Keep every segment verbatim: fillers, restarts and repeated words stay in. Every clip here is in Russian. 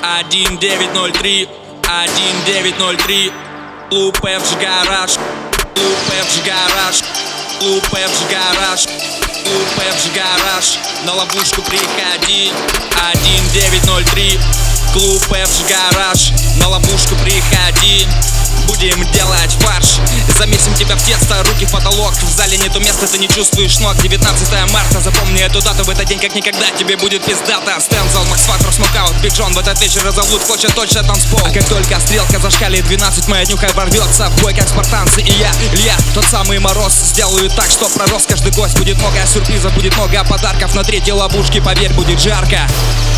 один девять ноль три, один девять ноль три. Клуб эф джи Гараж, Клуб эф джи Гараж, Клуб эф джи Гараж, Клуб эф джи Гараж. На ловушку приходи, один девять ноль три. Клуб эф джи Гараж, на ловушку приходи. Будем делать фарш, замесим тебя в тесто, руки в потолок. В зале нету места, ты не чувствуешь ног. Девятнадцатое марта, запомни эту дату. В этот день как никогда тебе будет пиздата. Стензал, Макс Фактор, Смокаут, Биг Джон. В этот вечер разовьют в клочья точно танцпол. А как только стрелка зашкалит двенадцать, моя днюха ворвется в бой, как спартанцы. И я, Илья, тот самый Мороз, сделаю так, что пророс каждый гость. Будет много сюрпризов, будет много подарков. На третьей ловушке, поверь, будет жарко.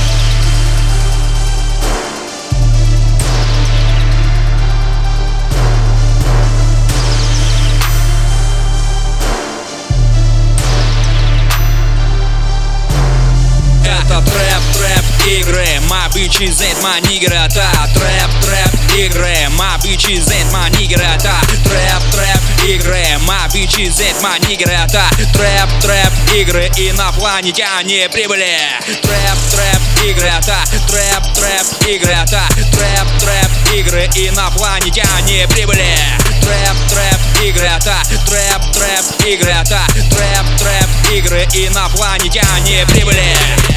Игры, my bitches ain't my nigger, это трэп, трэп, игры, my bitches ain't my nigger, это трэп, трэп, игры, my bitches ain't my nigger, это трэп, трэп, игры, инопланетяне прибыли. Трэп, трэп, игры, это трэп, трэп, игры, это трэп, трэп, игры, инопланетяне прибыли. Трэп, трэп, игры, это трэп, трэп, игры, это трэп, трэп, игры, инопланетяне прибыли.